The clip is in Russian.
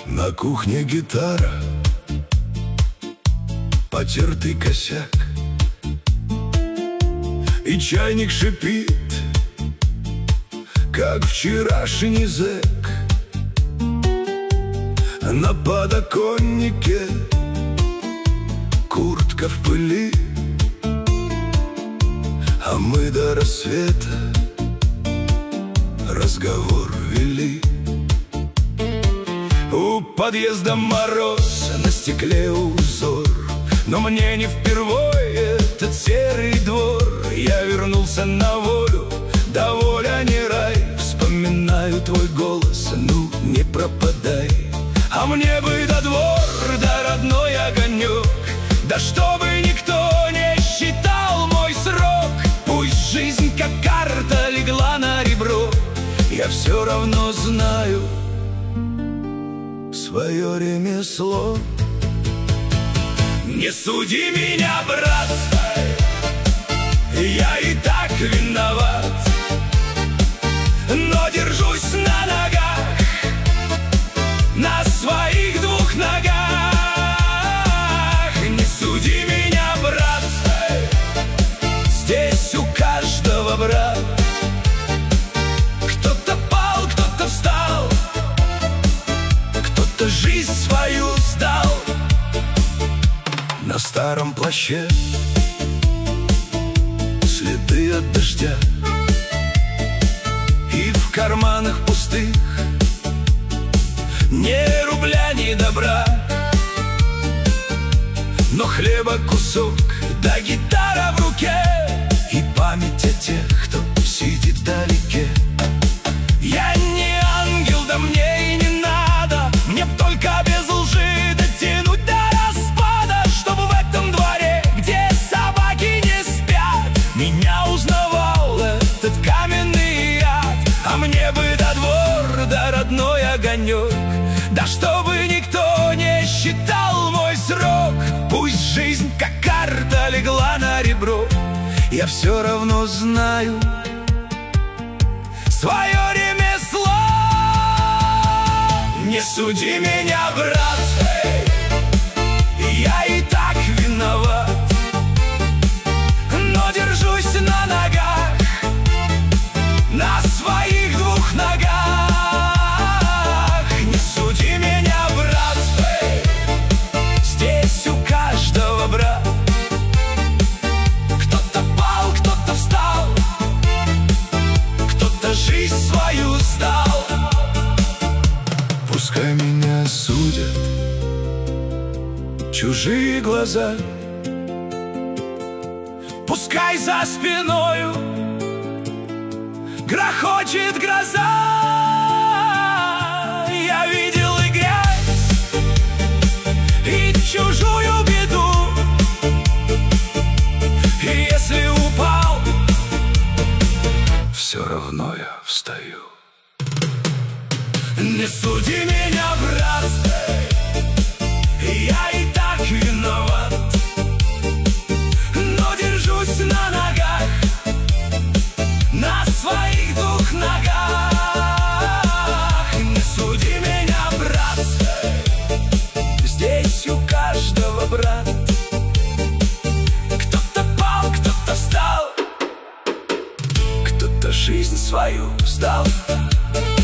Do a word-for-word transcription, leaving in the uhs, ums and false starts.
На кухне гитара, потертый косяк, и чайник шипит, как вчерашний зэк. На подоконнике куртка в пыли, а мы до рассвета разговор вели. У подъезда мороз, на стекле узор, но мне не впервой этот серый двор. Я вернулся на волю, да воля не рай. Вспоминаю твой голос, ну не пропадай. А мне бы до двор, да родной огонек, да чтобы никто не считал мой срок. Пусть жизнь как карта легла на ребро, я все равно знаю свое ремесло. Не суди меня, брат, я и так виноват, но держусь на ногах, на своих двух ногах. Не суди меня, брат, здесь у каждого брат. Кто-то пал, кто-то встал, кто-то жизнь свою сдал. На старом плаще следы от дождя, и в карманах пустых ни рубля, ни добра, но хлеба кусок, да гитара в руке, и память о тех, кто сидит вдалеке. Я не ангел, да мне и не надо, мне б только без лжи дотянуть до распада, чтобы в этом дворе, где собаки не спят, меня узнавал этот каменный ад. А мне бы до двор, да родной огонек, да чтобы никто не считал мой срок. Пусть жизнь как карта легла на ребро, я все равно знаю свое ремесло. Не суди меня, брат, я и так виноват, но держусь на ногах, на своих двух ногах. Не суди меня, брат, здесь у каждого брат. Кто-то пал, кто-то встал, кто-то жизнь свою сдал. Пускай меня судят чужие глаза, пускай за спиною грохочет гроза. Я видел и грязь, и чужую беду, и если упал, все равно я встаю. Не суди меня, брат, я и так виноват, но держусь на ногах, на своих двух ногах. Не суди меня, брат, здесь у каждого брат. Кто-то пал, кто-то встал, кто-то жизнь свою сдал.